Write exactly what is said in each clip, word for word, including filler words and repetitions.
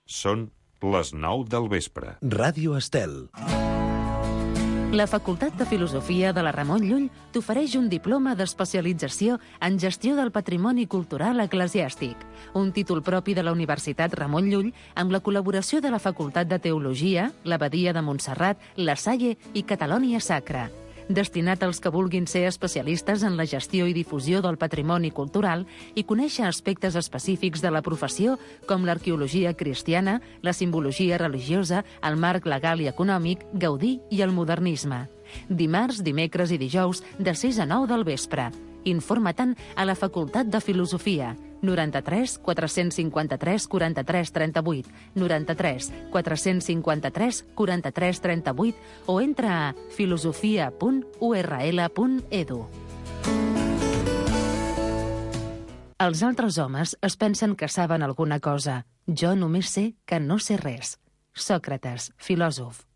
Són les nou del vespre. Ràdio Estel. La Facultat de Filosofia de la Ramon Llull t'ofereix un diploma d'especialització en gestió del patrimoni cultural eclesiàstic, un títol propi de la Universitat Ramon Llull amb la col·laboració de la Facultat de Teologia, l'Abadia de Montserrat, la Salle i Catalònia Sacra. Destinat als que vulguin ser especialistes en la gestió i difusió del patrimoni cultural i conèixer aspectes específics de la professió com l'arqueologia cristiana, la simbologia religiosa, el marc legal i econòmic, Gaudí i el modernisme. Dimarts, dimecres i dijous de sis a nou del vespre. Informa-te'n a la Facultat de Filosofia, noranta-tres quatre-cents cinquanta-tres quaranta-tres trenta-vuit, noranta-tres quatre-cents cinquanta-tres quaranta-tres trenta-vuit o entra a filosofia punt u erra ele punt edu. Els altres homes es pensen que saben alguna cosa. Jo només sé que no sé res. Sòcrates, filòsof.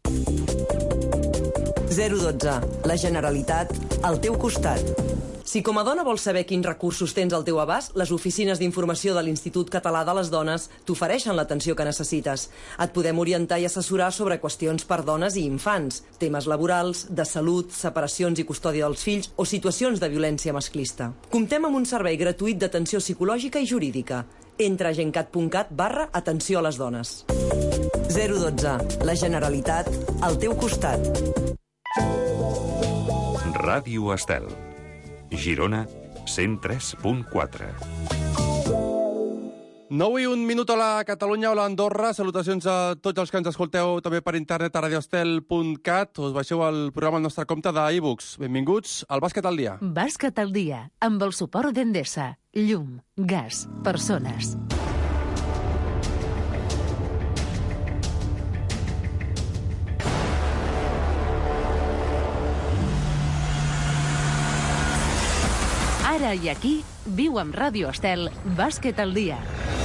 zero dotze. La Generalitat al teu costat. Si com a dona vols saber quins recursos tens al teu abast, les oficines d'informació de l'Institut Català de les Dones t'ofereixen l'atenció que necessites. Et podem orientar i assessorar sobre qüestions per dones i infants, temes laborals, de salut, separacions i custòdia dels fills o situacions de violència masclista. Comptem amb un servei gratuït d'atenció psicològica i jurídica. Entra a gencat punt cat barra atenció a les dones. zero dotze. La Generalitat al teu costat. Ràdio Estel. Girona, cent tres punt quatre. nou i un minut a la Catalunya o l'Andorra. Salutacions a tots els que ens escolteu també per internet a radioestel punt cat. Us baixeu el programa al nostre compte d'iVoox. Benvinguts al Bàsquet al dia. Bàsquet al dia, amb el suport d'Endesa. Llum, gas, persones. Ara i aquí, viu amb Ràdio Estel, Bàsquet al dia.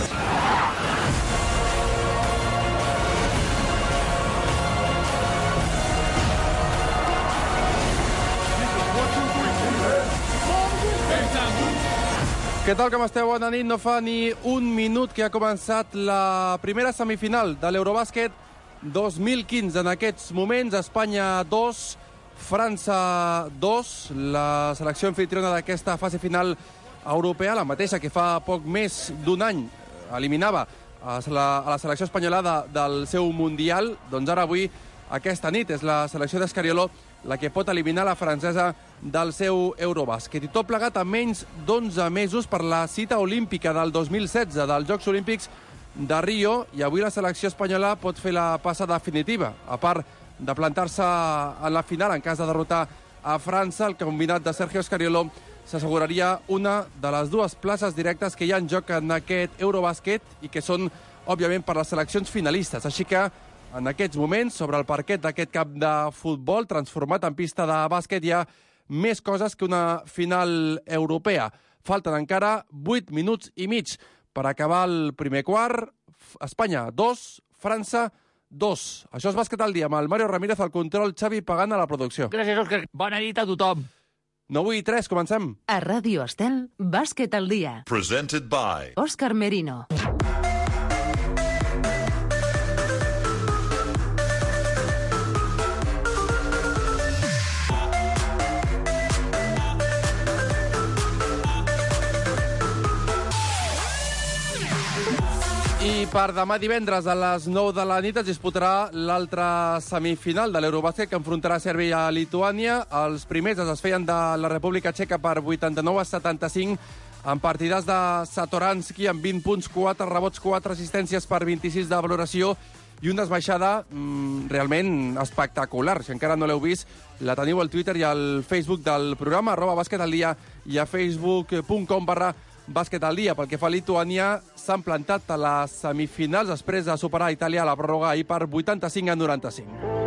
Què tal, com esteu? Bona nit. No fa ni un minut que ha començat la primera semifinal de l'Eurobàsquet dos mil quinze. En aquests moments, Espanya dos, França dos, la selecció anfitriona d'aquesta fase final europea, la mateixa que fa poc més d'un any eliminava a la, a la selecció espanyola de, del seu Mundial. Doncs ara avui, aquesta nit, és la selecció d'Escariolo la que pot eliminar la francesa del seu Eurobàsquet. I tot plegat a menys d'onze mesos per la cita olímpica del dos mil setze, dels Jocs Olímpics de Rio, i avui la selecció espanyola pot fer la passa definitiva. A part de plantar-se en la final en cas de derrotar a França, el combinat de Sergio Scariolo s'asseguraria una de les dues places directes que hi ha en joc en aquest Eurobàsquet i que són, òbviament, per les seleccions finalistes. Així que, en aquests moments, sobre el parquet d'aquest camp de futbol transformat en pista de bàsquet, hi ha més coses que una final europea. Falten encara vuit minuts i mig per acabar el primer quart. Espanya dos, França dos. Això és Bàsquet al dia, amb el Mario Ramírez al control, Xavi Pagant a la producció. Gràcies, Òscar. Bona nit a tothom. nou i tres, comencem. A Ràdio Estel, Bàsquet al dia. Presented by Òscar Merino. I per demà divendres a les nou de la nit es disputarà l'altra semifinal de l'Eurobàsquet que enfrontarà Sèrbia a Lituània. Els primers es feien de la República Txeca per vuitanta-nou a setanta-cinc en partidars de Satoransky amb vint punts, quatre rebots, quatre assistències per vint-i-sis de valoració i una esbaixada mmm, realment espectacular. Si encara no l'heu vist, la teniu al Twitter i al Facebook del programa, arroba bàsquet al dia, i a facebook punt com barra Bàsquet al dia. Pel que fa a Lituània, s'han plantat a les semifinals després de superar a Itàlia a la pròrroga ahir per vuitanta-cinc a noranta-cinc.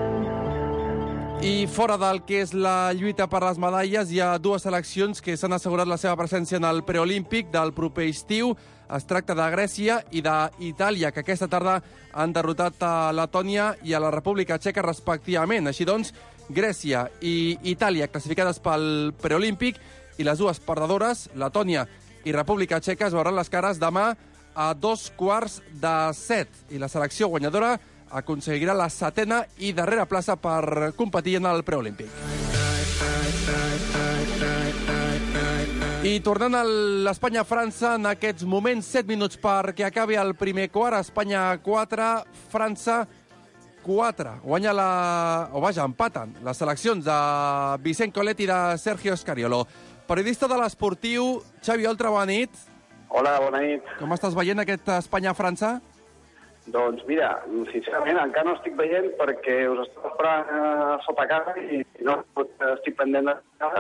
I fora del que és la lluita per les medalles, hi ha dues seleccions que s'han assegurat la seva presència en el preolímpic del proper estiu. Es tracta de Grècia i d'Itàlia, que aquesta tarda han derrotat a Letònia i a la República Txeca respectivament. Així doncs, Grècia i Itàlia classificades pel preolímpic i les dues perdedores, Letònia i República Txeca, es veuran les cares demà a dos quarts de set. I la selecció guanyadora aconseguirà la setena i darrera plaça per competir en el preolímpic. I tornant a l'Espanya-França, en aquests moments, set minuts perquè acabi el primer quart. Espanya quatre, França quatre. Guanya la... o vaja, empaten les seleccions de Vicent Collet i de Sergio Scariolo. Periodista de l'Esportiu, Xavi Oltra, bona nit. Hola, bona nit. Com estàs veient aquest Espanya-França? Doncs mira, sincerament encara no estic veient perquè us estic esperant a sota casa i no estic pendent de casa.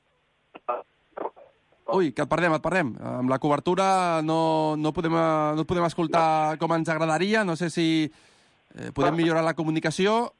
Ui, que et perdem, et perdem. Amb la cobertura no, no, podem, no podem escoltar com ens agradaria. No sé si eh, podem millorar la comunicació.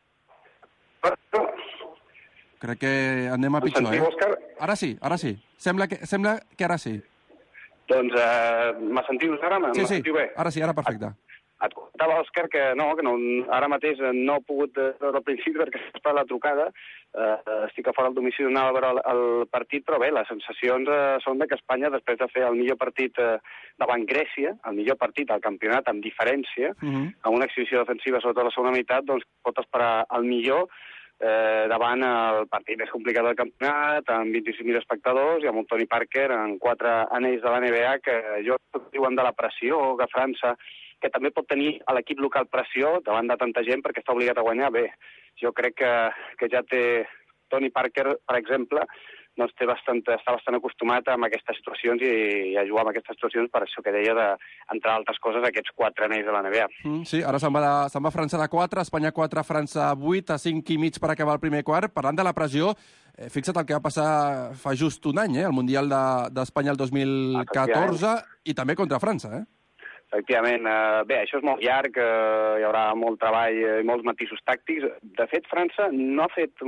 Crec que anem a pitjor, sentiu, eh? Òscar? Ara sí, ara sí. Sembla que, sembla que ara sí. Doncs eh, me sentiu ara? Sí, sí, sentiu bé? ara sí, ara perfecte. Et comentava, Òscar, que no, que no, ara mateix no he pogut veure al principi perquè està la trucada. Uh, estic a fora del domicili, anava a veure el, el partit, però bé, les sensacions uh, són de que Espanya, després de fer el millor partit uh, davant Grècia, el millor partit al campionat amb diferència, uh -huh. amb una exhibició defensiva sobretot a la segona meitat, doncs pot esperar el millor eh, davant el partit més complicat del campionat, amb vint-i-cinc mil espectadors i amb un Tony Parker en quatre anells de la N B A, que jo diuen de la pressió, que França que també pot tenir a l'equip local pressió davant de tanta gent perquè està obligat a guanyar. Bé, jo crec que, que ja té Tony Parker, per exemple, doncs té bastant, està bastant acostumat a aquestes situacions i, i a jugar amb aquestes situacions, per això que deia de, entre altres coses, aquests quatre anells de la N B A. Mm, sí, ara se'n va, de, se'n va França de quatre, Espanya quatre, França vuit, a cinc i mig per acabar el primer quart. Parlant de la pressió, eh, fixa't el que va passar fa just un any, eh, el Mundial d'Espanya de, el dos mil catorze, i també contra França, eh? Efectivament. Uh, bé, això és molt llarg, uh, hi haurà molt treball i molts matisos tàctics. De fet, França no ha fet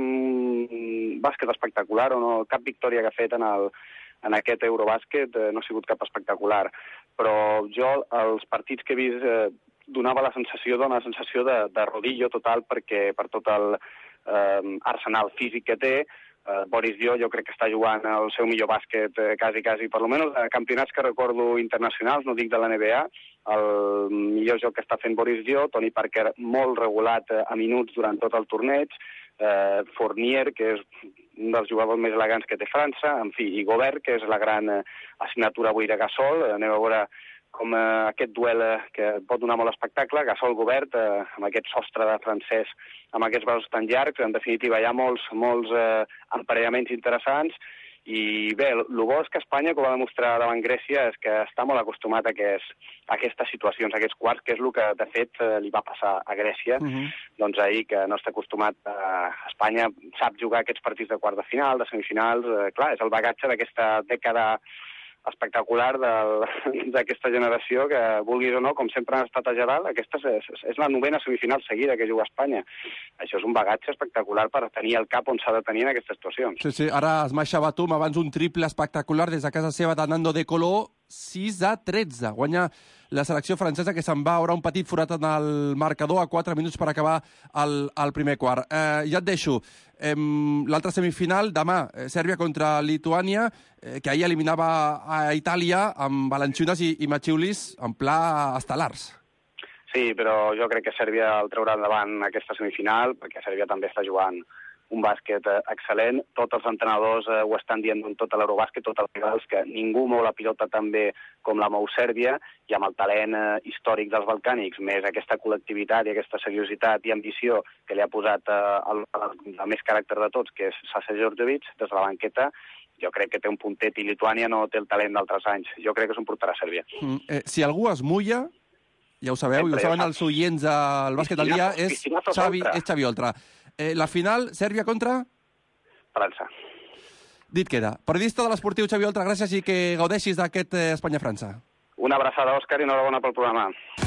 un bàsquet espectacular, o no, cap victòria que ha fet en, el, en aquest Eurobàsquet uh, no ha sigut cap espectacular. Però jo, els partits que he vist, uh, donava la sensació, dona la sensació de, de rodillo total, perquè per tot el uh, arsenal físic que té, Uh, Boris Dio jo crec que està jugant el seu millor bàsquet eh, quasi, quasi, per almenys a campionats que recordo internacionals, no dic de la N B A, el millor joc que està fent Boris Dio, Tony Parker molt regulat eh, a minuts durant tot el torneig, eh, Fournier, que és un dels jugadors més elegants que té França, en fi, i Gobert, que és la gran eh, assignatura avui de Gasol. Eh, anem a veure com eh, aquest duel eh, que pot donar molt espectacle, Gasol-Gobert, eh, amb aquest sostre de francès, amb aquests braços tan llargs. En definitiva, hi ha molts, molts eh, emparellaments interessants. I bé, el bo és que Espanya, com va demostrar davant Grècia, és que està molt acostumat a, aquest, a aquestes situacions, a aquests quarts, que és el que, de fet, eh, li va passar a Grècia. Uh -huh. Doncs ahir, que no està acostumat a Espanya, sap jugar aquests partits de quart de final, de semifinals. Eh, clar, és el bagatge d'aquesta dècada espectacular d'aquesta generació que, vulguis o no, com sempre han estat a Gedal, aquesta és, és la novena semifinal seguida que juga Espanya. Això és un bagatge espectacular per tenir el cap on s'ha de tenir en aquestes situacions. Sí, sí, ara es Masha Batum, abans un triple espectacular des de casa seva de Nando De Colo, sis a tretze. Guanya la selecció francesa, que se'n va haurà un petit forat en el marcador a quatre minuts per acabar el, el primer quart. Eh, ja et deixo. Eh, L'altra semifinal, demà, eh, Sèrbia contra Lituània, eh, que ahir eliminava a Itàlia amb Valanciunas i, i Maciulis en pla estel·lars. Sí, però jo crec que Sèrbia el traurà endavant aquesta semifinal, perquè Sèrbia també està jugant un bàsquet eh, excel·lent. Tots els entrenadors eh, ho estan dient en tot l'Eurobàsquet, tots els rivals, que ningú mou la pilota tan bé com la mou Sèrbia, i amb el talent eh, històric dels balcànics, més aquesta col·lectivitat i aquesta seriositat i ambició que li ha posat eh, el, el, el més caràcter de tots, que és Sasha Djordjevic, des de la banqueta. Jo crec que té un puntet, i Lituània no té el talent d'altres anys. Jo crec que s'ho portarà Sèrbia. Mm, eh, si algú es mulla, ja ho sabeu, i ho saben els oients del bàsquet al dia, és Xavi, és Xavi Oltra. Eh, la final, Sèrbia contra? França. Dit queda. Periodista de l'Esportiu, Xavi Oltra, gràcies i que gaudeixis d'aquest eh, Espanya-França. Una abraçada, Òscar, i enhorabona pel programa.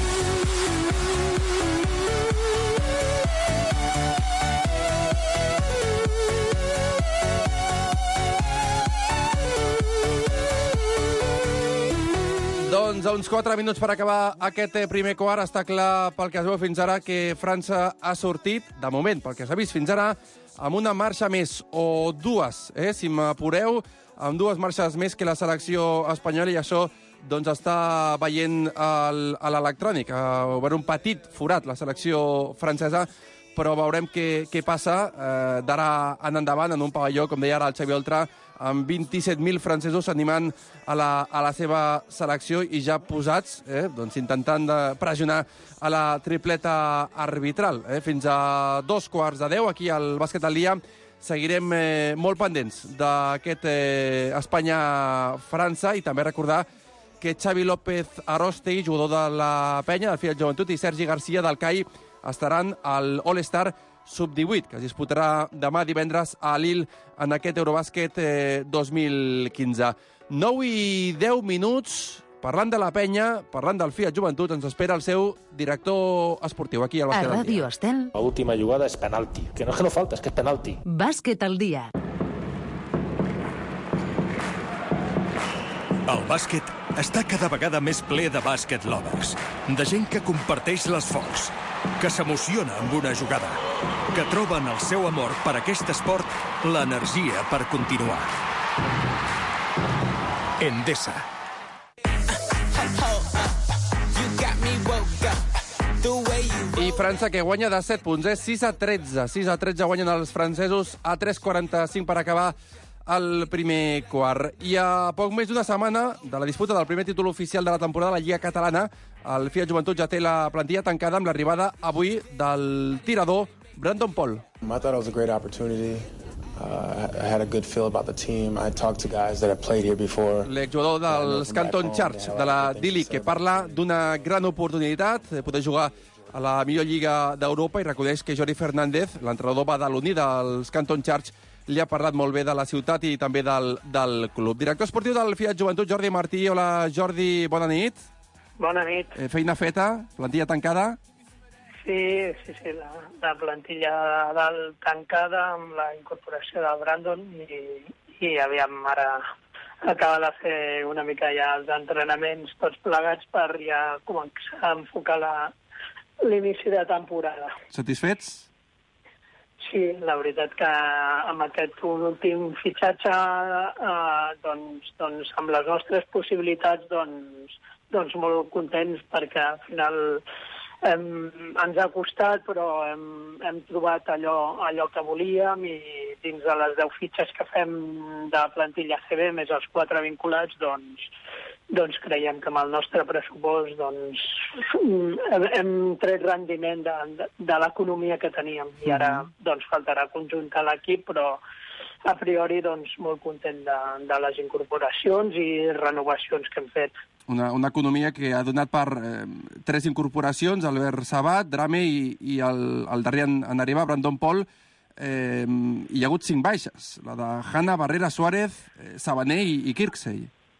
Doncs a uns quatre minuts per acabar aquest primer quart, està clar pel que es veu fins ara que França ha sortit, de moment, pel que s'ha vist fins ara, amb una marxa més, o dues, eh, si m'apureu, amb dues marxes més que la selecció espanyola, i això doncs està veient el, a l'electrònic. Ha obert un petit forat la selecció francesa, però veurem què, què passa eh, d'ara en endavant en un pavelló, com deia ara el Xavi Oltra, amb vint-i-set mil francesos animant a la, a la seva selecció i ja posats, eh, doncs intentant de pressionar a la tripleta arbitral. Eh, fins a dos quarts de deu, aquí al Bàsquet al dia, seguirem eh, molt pendents d'aquest eh, Espanya-França i també recordar que Xavi López Arostei, jugador de la Penya, del Fiat Joventut, i Sergi Garcia del C A I estaran al All-Star sub divuit, que es disputarà demà divendres a Lille en aquest Eurobàsquet eh, dos mil quinze. nou i deu minuts, parlant de la Penya, parlant del Fiat Joventut, ens espera el seu director esportiu aquí al Bàsquet A al dia. Ràdio Estel, La última jugada és penalti. Que no és que no falta, és que és penalti. Bàsquet al dia. El bàsquet està cada vegada més ple de bàsquet lovers, de gent que comparteix l'esforç, que s'emociona amb una jugada, que troba en el seu amor per aquest esport l'energia per continuar. Endesa. I França, que guanya de set punts, eh? sis a tretze. sis a tretze guanyen els francesos a tres quaranta-cinc per acabar el primer quart. I a poc més d'una setmana de la disputa del primer títol oficial de la temporada de la Lliga Catalana, el Fiat Joventut ja té la plantilla tancada amb l'arribada avui del tirador Brandon Paul. I thought it was a great opportunity. Uh, I had a good feel about the team. I talked to guys that have played here before. L'exjugador dels Canton Charge, de la D-League, que parla d'una gran oportunitat de poder jugar a la millor lliga d'Europa i reconeix que Jordi Fernández, l'entrenador badaloní dels Canton Charge, li ha parlat molt bé de la ciutat i també del, del club. Director esportiu del Fiat Joventut, Jordi Martí. Hola, Jordi, bona nit. Bona nit. Eh, feina feta, plantilla tancada? Sí, sí, sí, la, la plantilla del tancada amb la incorporació del Brandon i, i aviam, ara acaba de fer una mica ja els entrenaments tots plegats per ja començar a enfocar la, l'inici de temporada. Satisfets? Sí, la veritat que amb aquest últim fitxatge, eh, doncs, doncs amb les nostres possibilitats, doncs, doncs molt contents perquè al final hem, ens ha costat, però hem, hem trobat allò, allò que volíem i dins de les deu fitxes que fem de plantilla C B, més els quatre vinculats, doncs, doncs creiem que amb el nostre pressupost doncs, hem, hem tret rendiment de, de, de l'economia que teníem i ara doncs, faltarà conjuntar l'equip, però a priori doncs, molt content de, de les incorporacions i renovacions que hem fet. Una, una economia que ha donat per eh, tres incorporacions, Albert Sabat, Drame i, i el, el darrer en, en arribar, Brandon Paul. Eh, hi ha hagut cinc baixes, la de Hanna, Barrera, Suárez, eh, Sabané i, i Kirksey.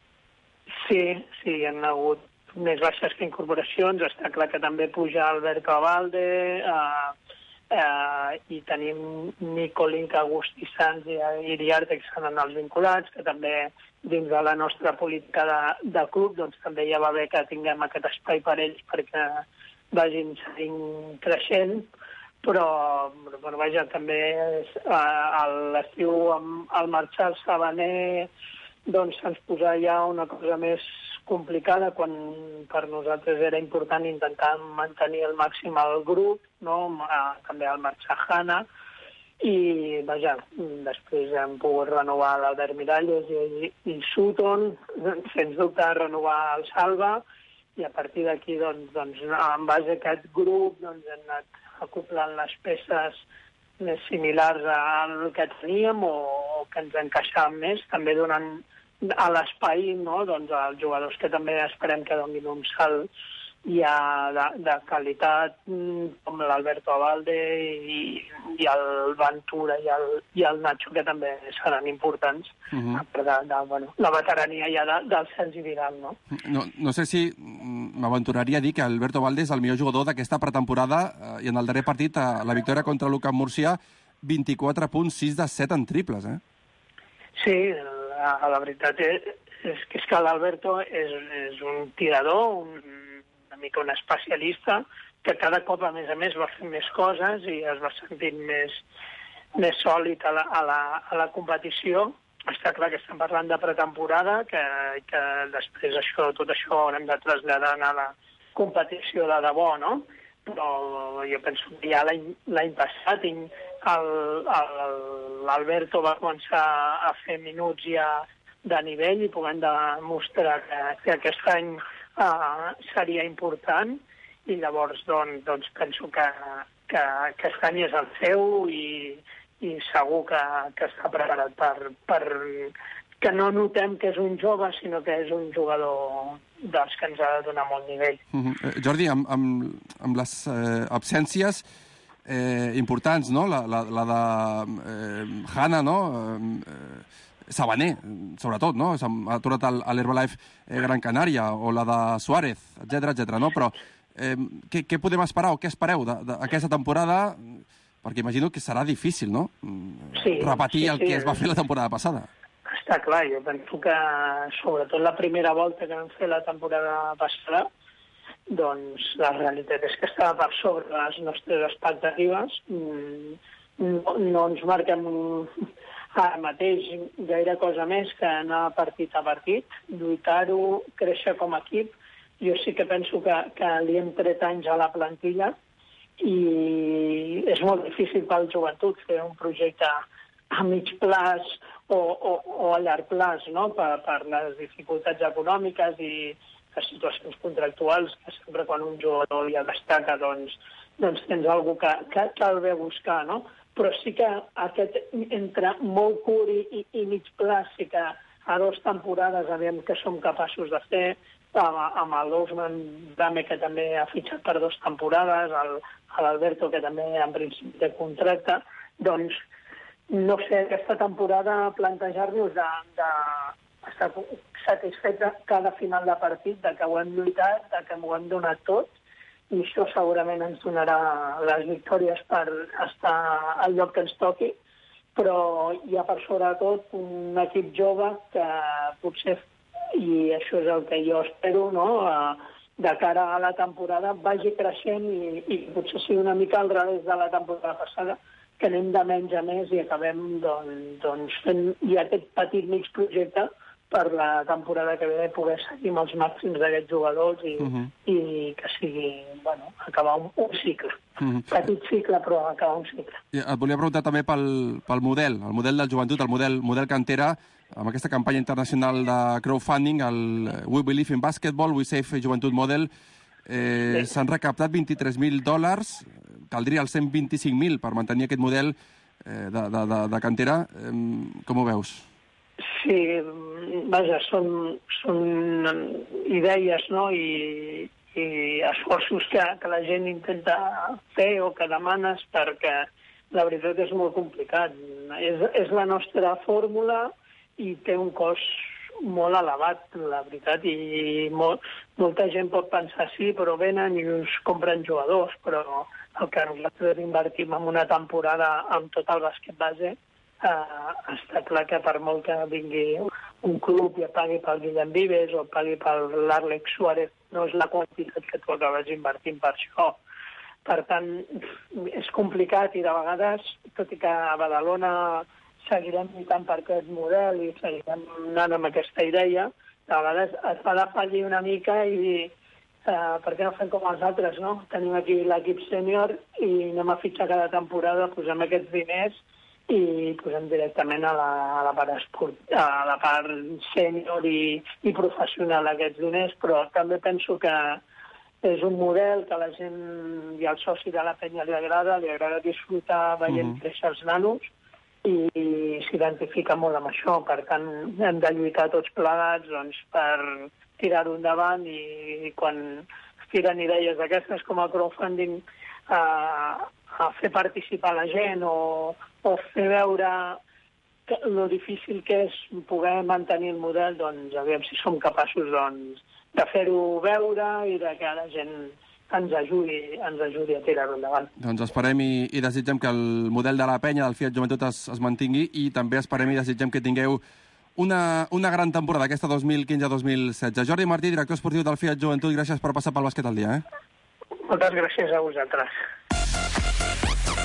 Sí, sí, hi ha hagut més baixes que incorporacions. Està clar que també puja Alberto Abalde, eh, eh, i tenim Nico Link, Agustí Sanz i Iriarte, que seran els vinculats, que també dins de la nostra política de, de club doncs també ja va bé que tinguem aquest espai per ells perquè vagin seguint creixent, però bueno, vaja, també és, eh, a l'estiu al marxar el Sabané doncs se'ns posa ja una cosa més complicada quan per nosaltres era important intentar mantenir al màxim el grup, no? També al marxar Hanna, i vaja, després hem pogut renovar l'Albert Miralles i, i Sutton, sens dubte renovar el Salva, i a partir d'aquí doncs, doncs, en base a aquest grup doncs, hem anat acoplant les peces més similars al que teníem o, o que ens encaixaven més, també donant a l'espai, no? Doncs, als jugadors que també esperem que donin un salt ja de, de qualitat, com l'Alberto Abalde i, i el Ventura i el, i el Nacho, que també seran importants, uh-huh. a part de, de bueno, la veterania ja de, del Sergi Vidal, no? No, no sé si m'aventuraria a dir que Alberto Abalde és el millor jugador d'aquesta pretemporada eh, i en el darrer partit, a la victòria contra l'U C A M Múrcia, vint-i-quatre punts, sis de set en triples, eh? Sí, la, la veritat és, és que, és que l'Alberto és, és un tirador, un una mica un especialista, que cada cop, a més a més, va fer més coses i es va sentint més, més sòlid a la, a, la, a la competició està clar que estem parlant de pretemporada, que, que després això, tot això haurem de traslladar a la competició de debò, no? Però jo penso que ja l'any passat l'Alberto va començar a fer minuts ja de nivell i podem demostrar que, que aquest any uh, seria important i llavors doncs, doncs penso que, que aquest any és el seu i, i segur que, que està preparat per, per que no notem que és un jove, sinó que és un jugador dels que ens ha de donar molt nivell. Uh-huh. Jordi, amb, amb, amb les eh, absències eh, importants, no? La, la, la de eh, Hanna, no? Eh, Sabané, sobretot, no? S'ha aturat a l'Herbalife eh, Gran Canària, o la de Suárez, etcètera, etcètera, no? Però eh, què, què podem esperar o què espereu d'aquesta temporada? Perquè imagino que serà difícil, no? Sí, repetir sí, el que sí. es va fer la temporada passada. Està clar, jo penso que sobretot la primera volta que vam fer la temporada passada, doncs la realitat és que estava per sobre les nostres expectatives. No, no ens marquem ara mateix gaire cosa més que anar partit a partit, lluitar-ho, créixer com a equip. Jo sí que penso que, que li hem tret anys a la plantilla i és molt difícil pel joventut fer un projecte a mig plaç o, o, o a llarg plaç, no? per, per les dificultats econòmiques i les situacions contractuals, que sempre quan un jugador ja destaca, doncs, doncs tens alguna que, que cal bé buscar, no? Però sí que aquest entre molt curt i, i, i mig plaç sí que a dues temporades aviam que som capaços de fer, amb, amb l'Ousmane Dame, que també ha fitxat per dues temporades, l'Alberto, que també en principi té contracte, doncs no sé, aquesta temporada plantejar-nos de, de estar satisfets cada final de partit, de que ho hem lluitat, de que ho hem donat tot, i això segurament ens donarà les victòries per estar al lloc que ens toqui, però hi ha per sobretot un equip jove que potser, i això és el que jo espero, no?, de cara a la temporada vagi creixent i, i potser sigui una mica al revés de la temporada passada, que anem de menys a més i acabem doncs, doncs, fent ja aquest petit mig projecte per la temporada que ve poder seguir amb els màxims d'aquests jugadors i, uh-huh. i que sigui, bueno, acabar un, un cicle. Uh-huh. Petit cicle, però acabar un cicle. I et volia preguntar també pel, pel model, el model del joventut, el model, model cantera, amb aquesta campanya internacional de crowdfunding, el We Believe in Basketball, We Save Joventut Model, eh, sí. S'han recaptat vint-i-tres mil dòlars, caldria els cent vint-i-cinc mil per mantenir aquest model eh, de, de, de, de cantera. Eh, com ho veus? Sí, vaja, són, són idees, no?, i, i esforços que, que la gent intenta fer o que demanes, perquè la veritat és molt complicat. És, és la nostra fórmula i té un cost molt elevat, la veritat, i molt, molta gent pot pensar sí, però venen i us compren jugadors, però el que nosaltres invertim en una temporada amb tot el bàsquet base, eh, està clar que per molt que vingui un club i pagui pel Guillem Vives o pagui per l'Àlex Suárez, no és la quantitat que tu acabes invertint per això. Per tant, és complicat i de vegades, tot i que a Badalona seguirem lluitant per aquest model i seguirem anant amb aquesta idea, de vegades es fa de fallir una mica i dir, uh, per què no fem com els altres, no? Tenim aquí l'equip sènior i anem a fitxar cada temporada, posem aquests diners i posem directament a la, a la part esport, a la part sènior i, i professional aquests diners, però també penso que és un model que la gent i el soci de la penya li agrada, li agrada disfrutar veient mm-hmm. créixer els nanos, i s'identifica molt amb això. Per tant, hem de lluitar tots plegats doncs, per tirar-ho endavant i quan es tiren idees d'aquestes com el crowdfunding a, a fer participar la gent o, o fer veure que, lo difícil que és poder mantenir el model, doncs aviam si som capaços doncs, de fer-ho veure i de que la gent ens ajudi, ens ajudi a tirar-ho endavant. Doncs esperem i, i desitgem que el model de la penya del Fiat Joventut es, es mantingui i també esperem i desitgem que tingueu una, una gran temporada aquesta dos mil quinze dos mil setze. Jordi Martí, director esportiu del Fiat Joventut, gràcies per passar pel bàsquet al dia. Eh? Moltes gràcies a vosaltres.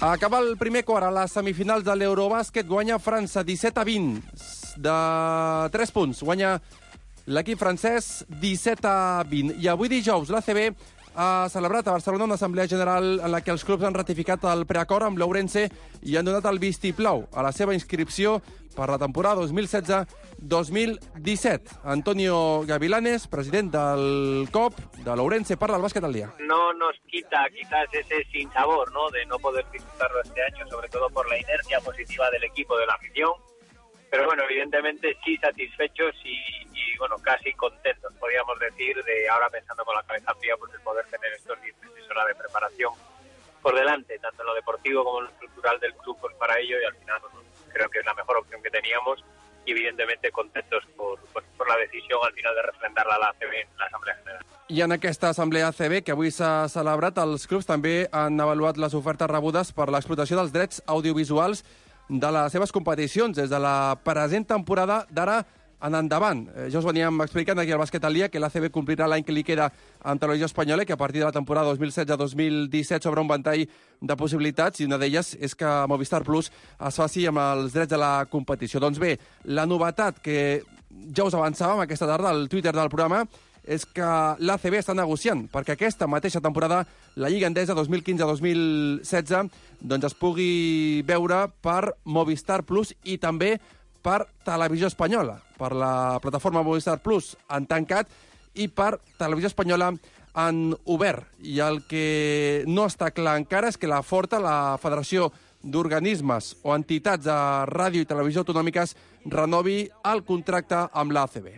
Acaba el primer quart a les semifinals de l'Eurobàsquet, guanya França disset a vint, de tres punts. Guanya l'equip francès disset a vint. I avui dijous l'A C B ha celebrat a Barcelona una assemblea general en la que els clubs han ratificat el preacord amb l'Ourense i han donat el vistiplau a la seva inscripció per la temporada dos mil setze dos mil disset. Antonio Gavilanes, president del C O P de l'Ourense, parla al Básquet al Día. No nos quita quizás ese sinsabor, ¿no?, de no poder disfrutarlo este año, sobre todo por la inercia positiva del equipo, de la afición. Pero bueno, evidentemente sí satisfechos y, y bueno, casi contentos, podríamos decir, de ahora pensando con la cabeza fría, pues el poder tener estos diez meses horas de preparación por delante, tanto en lo deportivo como en lo estructural del club, pues para ello, y al final bueno, creo que es la mejor opción que teníamos y evidentemente contentos por, por, por la decisión al final de refrendarla a la A C B en l'Assemblea General. I en aquesta Assemblea A C B, que avui s'ha celebrat, els clubs també han avaluat les ofertes rebudes per l'explotació dels drets audiovisuals de les seves competicions des de la present temporada d'ara en endavant. Eh, ja us veníem explicant aquí al Bàsquet al Dia que l'A C B complirà l'any que li queda en televisió espanyola i que a partir de la temporada dos mil setze dos mil disset s'obre un ventall de possibilitats i una d'elles és que Movistar Plus es faci amb els drets de la competició. Doncs bé, la novetat que ja us avançàvem aquesta tarda al Twitter del programa és que l'A C B està negociant perquè aquesta mateixa temporada la Lliga Endesa dos mil quinze dos mil setze doncs es pugui veure per Movistar Plus i també per Televisió Espanyola, per la plataforma Movistar Plus en tancat i per Televisió Espanyola en obert. I el que no està clar encara és que la Forta, la Federació d'Organismes o Entitats de Ràdio i Televisió Autonòmiques, renovi el contracte amb l'A C B.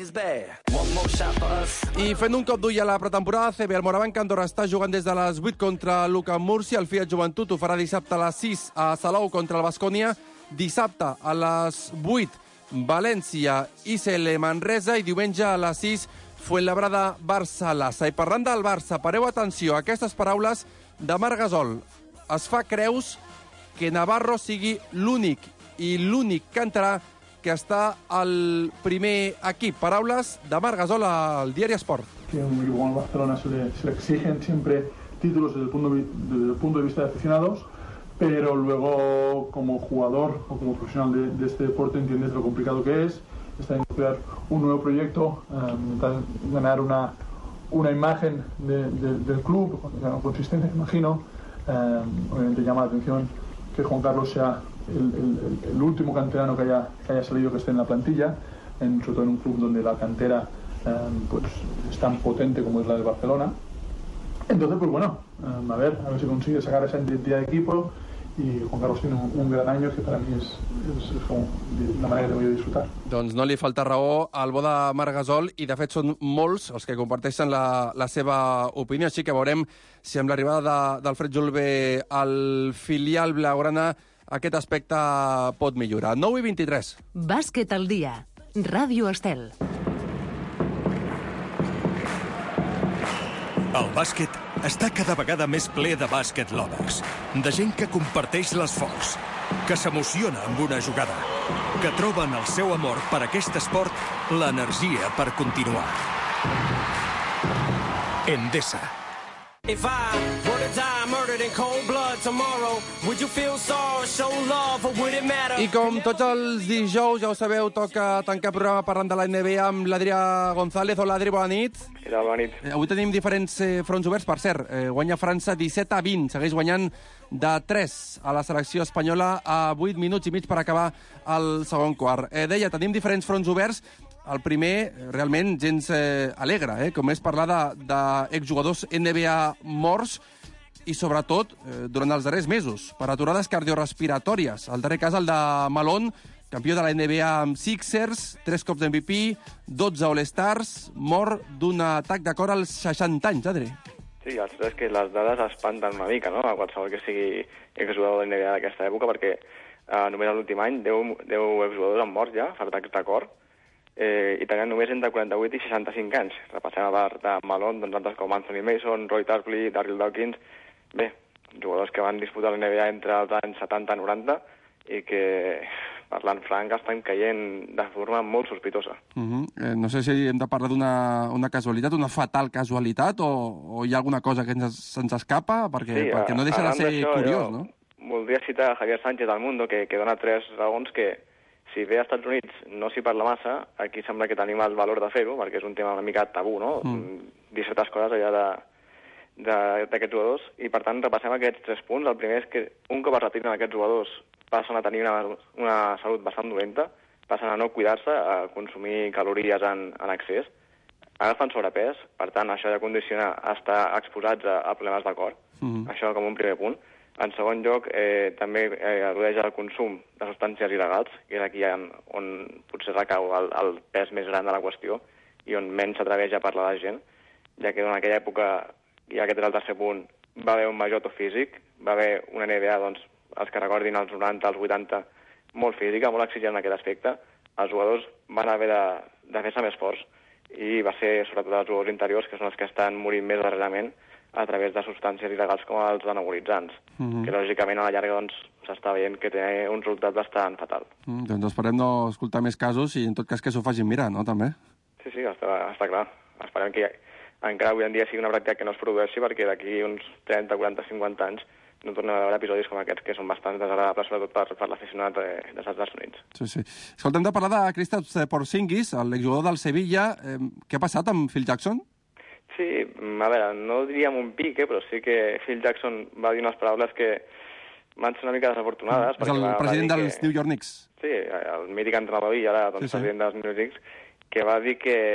I fent un cop d'ull a la pretemporada A C B, el Morabanc Andorra està jugant des de les vuit contra l'U C A Múrcia, el Fiat Joventut ho farà dissabte a les sis a Salou contra el Baskonia, dissabte a les vuit València I C L Manresa i diumenge a les sis Fuenlabrada Barça Lassa. I parlant del Barça, pareu atenció a aquestes paraules de Marc Gasol. Es fa creus que Navarro sigui l'únic i l'únic canterà que està al primer equip. Paraules de Marc Gasol al Diari Esport. Que un equipo como el Barcelona se le, se le exigen siempre títulos desde el, punto, desde el punto de vista de aficionados, pero luego como jugador o como profesional de, de este deporte entiendes lo complicado que es, está en crear un nuevo proyecto, eh, ganar una, una imagen de, de, del club, consistente, imagino. Eh, obviamente llama la atención que Juan Carlos sea el, el, el último canterano que haya, que haya salido, que esté en la plantilla, en, sobre todo en un club donde la cantera eh, pues, es tan potente como es la del Barcelona. Entonces, pues bueno, eh, a ver, a ver si consigue sacar esa identidad de equipo. Y Juan Carlos tiene un, un gran año que para mí es, es, es como la manera que voy a disfrutar. Doncs no li falta raó al bo de Marc Gasol i de fet són molts els que comparteixen la, la seva opinió, així que veurem si amb l'arribada de, d'Alfred Julve al filial blaugrana aquest aspecte pot millorar. nou i vint-i-tres. Bàsquet al dia. Ràdio Estel. El bàsquet està cada vegada més ple de bàsquet lovers, de gent que comparteix l'esforç, que s'emociona amb una jugada, que troben el seu amor per aquest esport l'energia per continuar. Endesa. If I were to die murdered in cold blood tomorrow, would you feel sorry, show love, or would it matter? I com tots els dijous, ja ho sabeu, toca tancar programa parlant de la N B A amb l'Adrià González. Hola, Adri, bona nit. Què tal, bona nit. Eh, avui tenim diferents eh, fronts oberts, per cert. Eh, guanya França disset a vint, segueix guanyant de tres a la selecció espanyola a vuit minuts i mig per acabar el segon quart. Eh, deia, tenim diferents fronts oberts. El primer, realment, gens eh, alegre, eh, com és parlar d'exjugadors de, de N B A morts i, sobretot, eh, durant els darrers mesos, per aturades cardiorespiratòries. El darrer cas, el de Malone, campió de la N B A amb Sixers, tres cops d'M V P, dotze All-Stars, mort d'un atac de cor als seixanta anys, Adri. Sí, la veritat és que les dades espanten una mica, no?, a qualsevol que sigui exjugador de la N B A d'aquesta època, perquè eh, només l'últim any deu, deu exjugadors han mort ja per atacs de cor, eh, i tenien només entre quaranta-vuit i seixanta-cinc anys. Repassem a part de Malone, doncs altres com Anthony Mason, Roy Tarpley, Darryl Dawkins. Bé, jugadors que van disputar la N B A entre els anys setanta i noranta i que, parlant franc, estan caient de forma molt sospitosa. Uh -huh. eh, no sé si hem de parlar d'una una casualitat, una fatal casualitat, o, o hi ha alguna cosa que ens, se'ns escapa, perquè, sí, perquè no deixa de ser curiós, jo, no? voldria citar a Javier Sánchez del Mundo, que, que dona tres raons que, si bé als Estats Units no s'hi parla massa, aquí sembla que tenim el valor de fer-ho, perquè és un tema una mica tabú, no? Mm. Dir certes coses allà de d'aquests jugadors, i per tant repassem aquests tres punts. El primer és que un cop es retiren aquests jugadors passen a tenir una, una salut bastant dolenta, passen a no cuidar-se, a consumir calories en, en excés, agafen sobrepès, per tant això ja condiciona a estar exposats a, a problemes de cor, mm-hmm. Això com un primer punt. En segon lloc, eh, també eh, al·ludeix al consum de substàncies il·legals, que és aquí on, on potser recau el, el pes més gran de la qüestió i on menys s'atreveix a parlar la gent, ja que en aquella època, i aquest és el tercer punt, va haver un major to físic, va haver una N B A, doncs, els que recordin els noranta, els vuitanta, molt física, molt exigent en aquest aspecte. Els jugadors van haver de, de fer-se més forts i va ser sobretot els jugadors interiors que són els que estan morint més darrerament a través de substàncies il·legals com els anabolitzants, mm-hmm. que lògicament a la llarga doncs, s'està veient que té un resultat bastant fatal. Mm, doncs esperem no escoltar més casos i en tot cas que s'ho facin mirar, no, també? Sí, sí, està, està clar. Esperem que encara avui en dia sigui una pràctica que no es produeixi, perquè d'aquí uns trenta, quaranta, cinquanta anys no tornem a veure episodis com aquests, que són bastant desagradables, sobretot per, per l'aficionat dels Estats Units. Sí, sí. Escolta, hem de parlar de Kristaps Porzingis, l'exjugador del Sevilla. Eh, què ha passat amb Phil Jackson? Sí, a veure, no diríem un pique, però sí que Phil Jackson va dir unes paraules que van ser una mica desafortunades. És el va, president va dels que, New York Knicks. Sí, el mític entrenador i ara doncs, sí, sí. president dels New York Knicks, que va dir que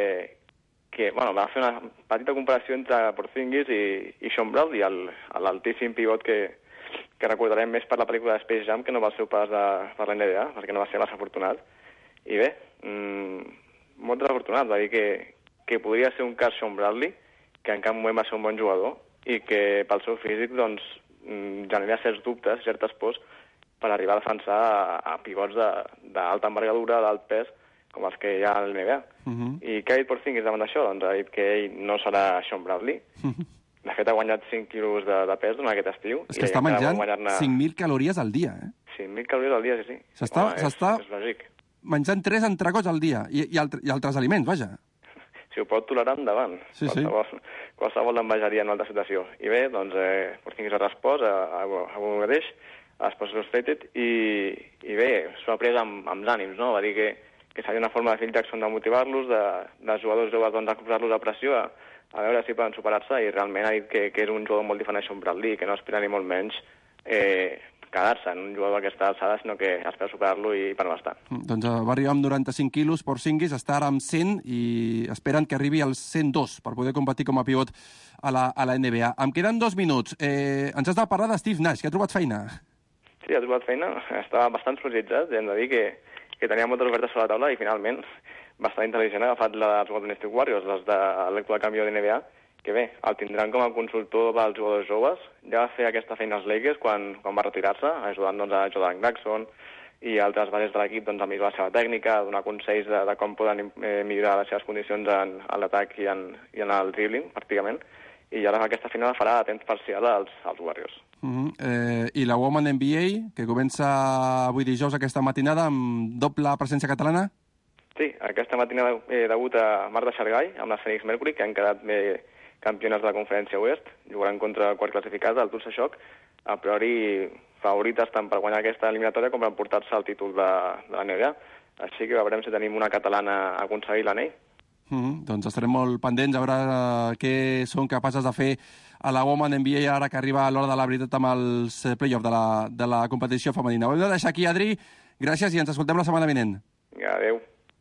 que bueno, va fer una petita comparació entre Porzingis i, i Sean Bradley, l'altíssim pivot que, que recordarem més per la pel·lícula de Space Jam que no va ser pas de, per la N B A, perquè no va ser massa afortunat. I bé, mmm, molt desafortunat, va dir que, que podria ser un cas Sean Bradley, que en cap moment va ser un bon jugador, i que pel seu físic doncs, genera certs dubtes, certes pors, per arribar a defensar a, a pivots d'alta envergadura, d'alt pes, com els que hi ha a la N B A. Uh-huh. I què ha dit Porzingis davant d'això? Doncs ha dit que ell no serà Sean Bradley. Uh-huh. De fet, ha guanyat cinc quilos de, de pes durant aquest estiu. És que està menjant cinc mil calories al dia, eh? cinc mil calories al dia, sí, sí. S'està Home, menjant tres entrecots al dia, i, i, altre, i altres aliments, vaja. Si ho pot tolerar, endavant. Sí, qualsevol, sí. Qualsevol l'envejaria en una altra situació. I bé, doncs, eh, Porzingis ha respost a, a, a un mateix, a Sports Illustrated, i, i bé, s'ho ha pres amb, amb ànims, no? Va dir que que seria una forma de Phil Jackson de motivar-los, de, dels jugadors joves doncs, de posar-los a pressió, a, a veure si poden superar-se, i realment ha dit que, que és un jugador molt diferent a Sean Bradley, que no espera ni molt menys eh, quedar-se en un jugador d'aquesta alçada, sinó que espera superar-lo i per bastant. Mm, doncs va arribar amb noranta-cinc quilos, Porzingis, està ara amb cent i esperen que arribi als cent dos per poder competir com a pivot a la, a la N B A. Em queden dos minuts. Eh, ens has de parlar de Steve Nash, que ha trobat feina. Sí, ha trobat feina. Estava bastant sorprès, hem de dir que que tenia moltes ofertes sobre la taula i finalment bastant intel·ligent ha agafat la dels Golden State Warriors, les de l'actual campió de N B A, que bé, el tindran com a consultor pels jugadors joves. Ja va fer aquesta feina als Lakers quan, quan va retirar-se, ajudant doncs, a Jordan Clarkson i altres bases de l'equip doncs, a millorar la seva tècnica, a donar consells de, de com poden eh, millorar les seves condicions en, en l'atac i, en, i en el dribbling, pràcticament. I ara aquesta final la farà a temps parcial als, als Warriors. Uh-huh. eh, I la Women N B A, que comença avui dijous aquesta matinada amb doble presència catalana? Sí, aquesta matinada he degut a Marta Xargay amb la Phoenix Mercury, que han quedat bé campiones de la Conferència Oest, jugaran contra el quart classificat, el Tulsa Shock, a priori favorites tant per guanyar aquesta eliminatòria com per emportar-se el títol de, de la N B A. Així que veurem si tenim una catalana a aconseguir l'anell. Mm-hmm. Doncs estarem molt pendents a veure uh, què són capaces de fer a la Women N B A ara que arriba l'hora de la veritat amb els play-offs de, la, de la competició femenina. Ho hem de deixar aquí, Adri. Gràcies i ens escoltem la setmana vinent. Ja, adéu.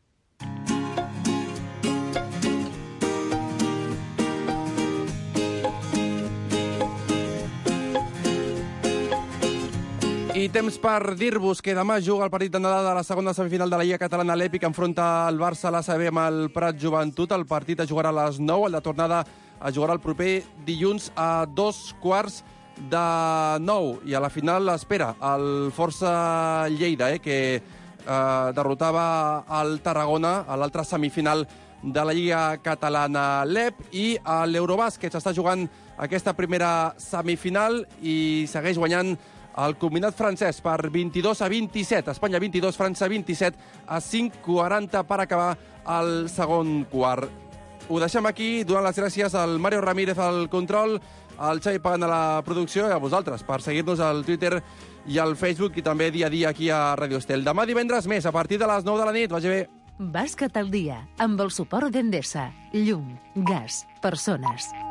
I temps per dir-vos que demà juga el partit d'anada de la segona semifinal de la Lliga Catalana. L'Epi, que enfronta el Barça a l'A C B amb el Prat Joventut. El partit es jugarà a les nou, el de tornada es jugarà el proper dilluns a dos quarts de nou. I a la final espera el Força Lleida, eh, que eh, derrotava el Tarragona a l'altra semifinal de la Lliga Catalana. L'E P i l'Eurobàsquet s'està jugant aquesta primera semifinal i segueix guanyant el combinat francès per vint-i-dos a vint-i-set. Espanya vint-i-dos, França vint-i-set, a cinc quaranta per acabar el segon quart. ho deixem aquí, donant les gràcies al Mario Ramírez al control, al Xavi Pagan a la producció i a vosaltres per seguir-nos al Twitter i al Facebook i també dia a dia aquí a Radio Estel. Demà divendres més, a partir de les nou de la nit. Vagi bé. Bàsquet al dia, amb el suport d'Endesa. Llum, gas, persones.